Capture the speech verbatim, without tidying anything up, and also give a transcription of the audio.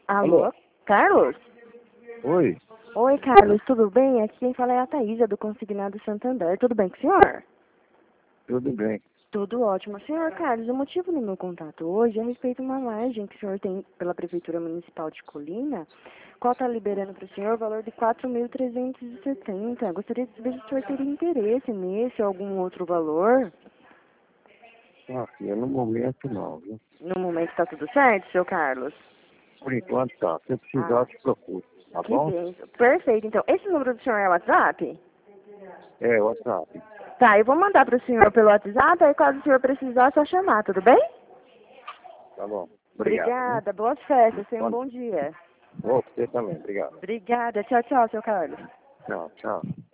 Alô? Alô, Carlos? Oi, Oi, Carlos, tudo bem? Aqui quem fala é a Thaísa, do Consignado Santander. Tudo bem com o senhor? tudo bem. Tudo ótimo. Senhor Carlos, o motivo do meu contato hoje é a respeito de uma margem que o senhor tem pela Prefeitura Municipal de Colina, qual está liberando para o senhor o valor de quatro mil trezentos e setenta. Gostaria de saber se o senhor teria interesse nesse ou algum outro valor. Ah, filha, no momento não, viu? No momento está tudo certo, senhor Carlos? Por enquanto tá. Se precisar, Ah, eu te procuro, tá que bom? bem. Perfeito. Então, esse número do senhor é o WhatsApp? É, WhatsApp. Tá, eu vou mandar para o senhor pelo WhatsApp, aí caso o senhor precisar, é só chamar, tudo bem? Tá bom. Obrigado, viu? Obrigada, boas festas, tenha um Quando... bom dia. Ô, você também, obrigado. Obrigada, tchau, tchau, seu Carlos. Tchau, tchau.